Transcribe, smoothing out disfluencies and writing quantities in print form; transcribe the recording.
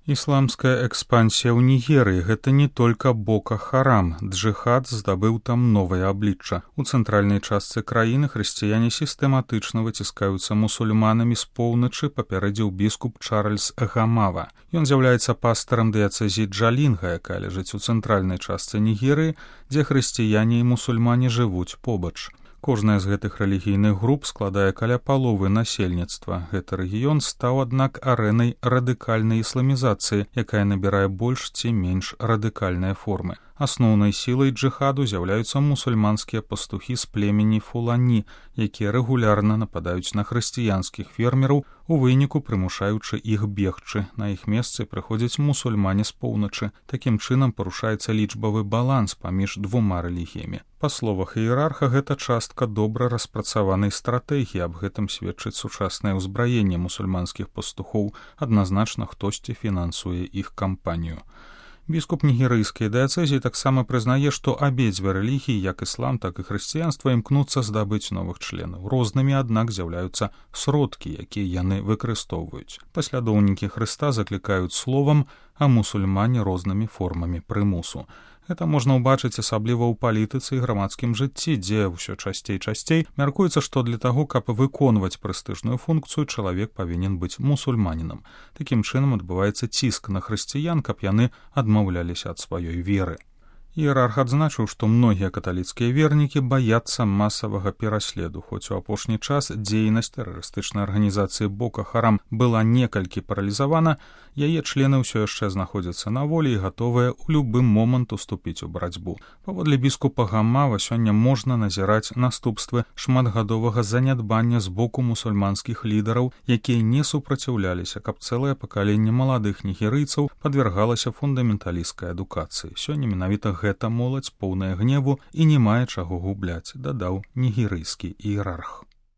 Ісламская экспансія ў Нігерыі – гэта не толькі Бока Харам. Джыхад здабыў там новае аблічча. У цэнтральнай частцы краіны хрысціяне сістэматычна выціскаюцца мусульманамі з поўначы, папярэдзіў біскуп Чарльз Гамава. Ён з'яўляецца пастарам дыяцэзіі Джалінга, якая ляжыць у цэнтральнай частцы Нігерыі, дзе хрысціяне і мусульмане жывуць побач. Кожная з гэтых рэлігійных груп складае каля паловы насельніцтва. Гэты рэгіён стаў, аднак, арэнай радыкальнай ісламізацыі, якая набірае больш ці менш радыкальныя формы. Асноўнай сілай джыхаду з'яўляюцца мусульманскія пастухі з племені Фулані, якія рэгулярна нападаюць на хрысціянскіх фермераў, у выніку прымушаючы іх бегчы. На іх месцы прыходзяць мусульмане з поўначы. Такім чынам парушаецца лічбавы баланс паміж двума рэлігіямі. Па словах іерарха, гэта частка добра распрацаванай стратэгіі. Аб гэтым сведчыць сучаснае ўзбраенне мусульманскіх пастухоў. Адназначна хтосьці фінансуе іх кампанію. Біскуп нігерыйскай дыяцэзіі таксама прызнае, што абедзве рэлігіі, як іслам, так і хрысціянства, імкнуцца здабыць новых членаў. Рознымі, аднак, з'яўляюцца сродкі, якія яны выкарыстоўваюць. Паслядоўнікі Хрыста заклікаюць словам, а мусульмане рознымі формамі прымусу. Гэта можна ўбачыць асабліва ў палітыцы і грамадскім жыцці, дзе ўсё часцей мяркуецца, што для таго, каб выконваць прэстыжную функцыю, чалавек павінен быць мусульманінам. Такім чынам адбываецца ціск на хрысціян, каб яны адмаўляліся ад сваёй веры. Іерарх адзначыў, што многія каталіцкія вернікі баяцца масавага пераследу. Хоць у апошні час дзейнасць тэрарыстычнай арганізацыі Бока Харам была некалькі паралізавана, яе члены ўсё яшчэ знаходзяцца на волі і гатовыя ў любы момант уступіць у барацьбу. Паводле біскупа Гамава, сёння можна назіраць наступствы шматгадовага занядбання з боку мусульманскіх лідараў, якія не супраціўляліся, каб цэлае пакаленне маладых нігерыйцаў падвяргалася фундаменталісцкай адукацыі. Сёння менавіта гэта моладзь поўная гневу і не мае чаго губляць, дадаў нігерыйскі іерарх.